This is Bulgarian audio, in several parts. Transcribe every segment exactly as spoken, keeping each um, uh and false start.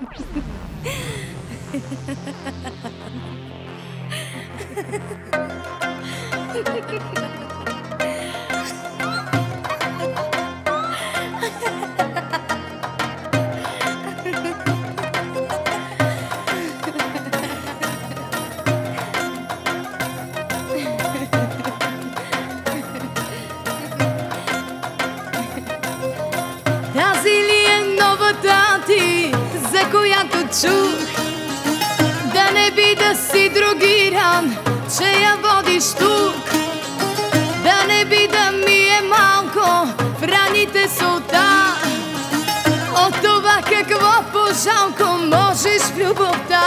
Тази ли е новата ти, за която чух? Да не би да си другиран, че я водиш тук. Да не би да ми е малко в раните солта от това какво по-жалко можеш в любовта.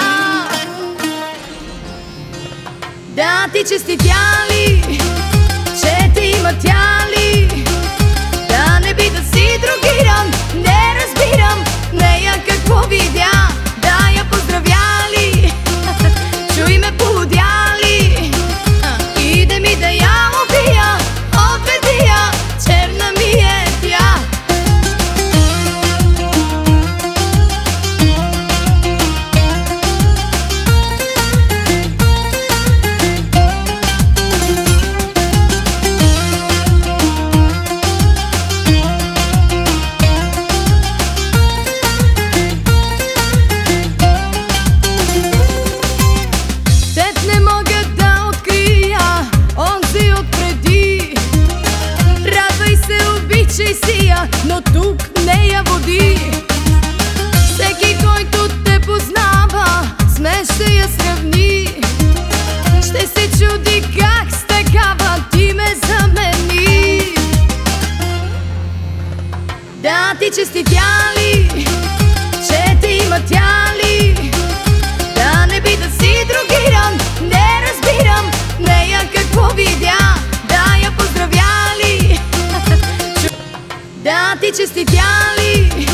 Да ти честитя ли, че те има тя ли? Да не би да си другиран, не разбирам нея какво видя. Да я поздравя ли, чуй ме полудя ли? Иде ми да я убия, отведи я, черна ми е тя. Но тук не я води. Всеки, който те познава, с мен ще я сравни. Ще се чуди как с такава ти ме замени. Да ти честитя ли, че те има тя ли? Да не би да си другиран, не разбирам нея какво видя. Да я поздравя ли, да ти честитя ли?